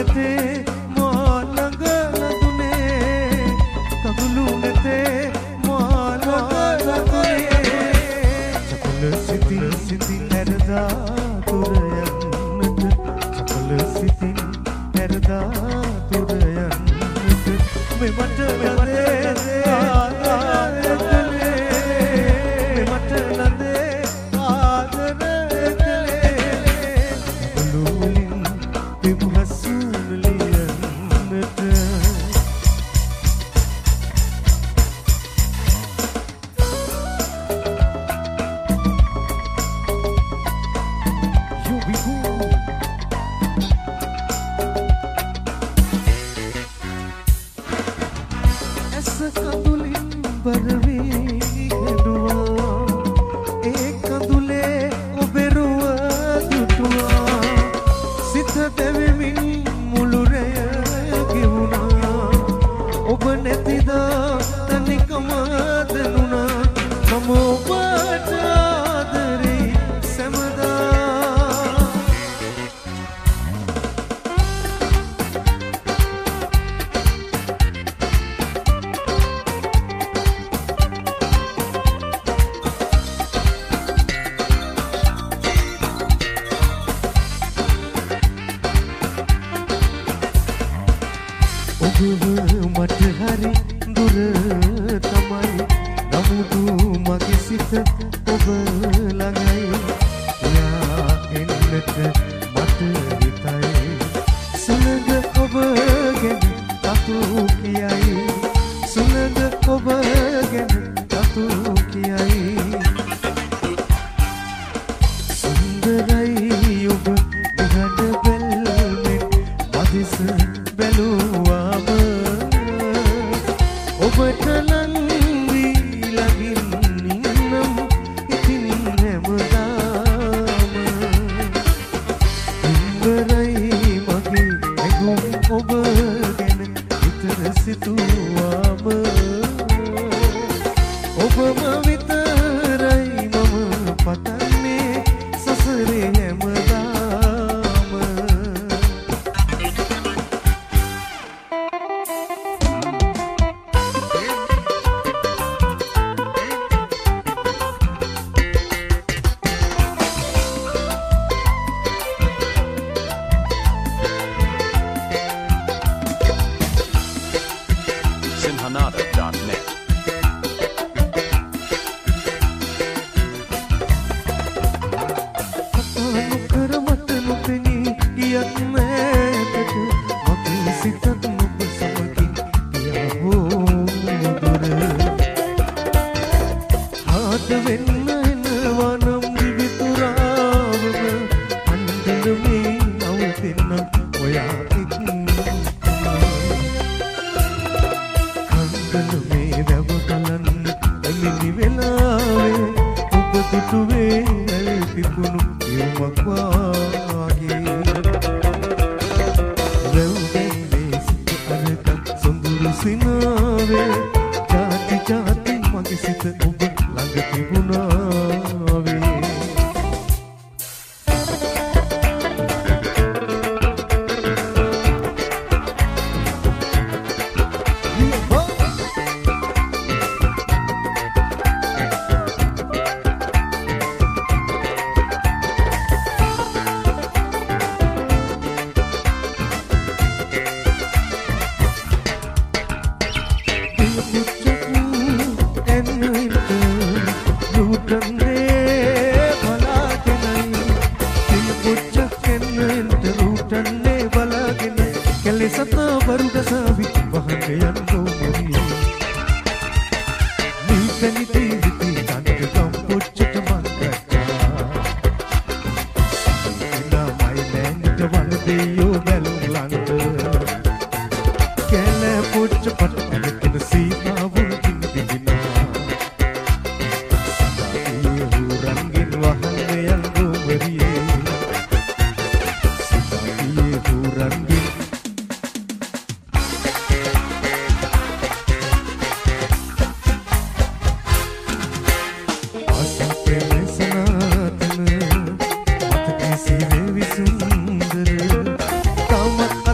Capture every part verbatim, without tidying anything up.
නැතේ මා ළඟ ලඳුනේ කඳුළු නැතේ මා ළඟ ලඳුනේ චපල සිතින් සිතින් හැරදා තුර යන්නට චපල සිතින් හැරදා තුර යන්නට මෙමට වැදේ ආදරේ මෙමට නදේ ආදරේ ලුලින් පිබහසුන් ලියන්නට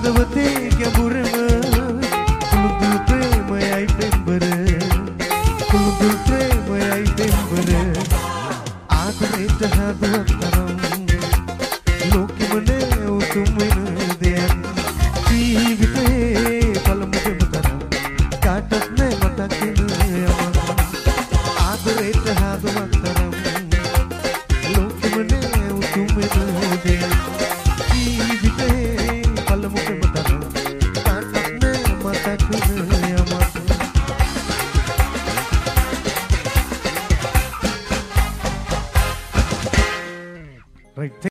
හදවතේ ගැඹුරම කුළුදු ප්‍රේමයයි පෙම්බර කුළුදු ප්‍රේමයයි පෙම්බර ආදරේට හදුවක් තරම් ලෝකෙම නෑ උතුම් වෙන දෙයක් ජීවිතේ පළමු දෙම තරම් කාටත් නෑ මතක් වෙන යමක් ආදරේට හදුවක් තරම් ලෝකෙම නෑ උතුම් වෙන දෙයක් ජීවිතේ පළමු දෙම තරම් කාටත් නෑ මතක් වෙන යමක් right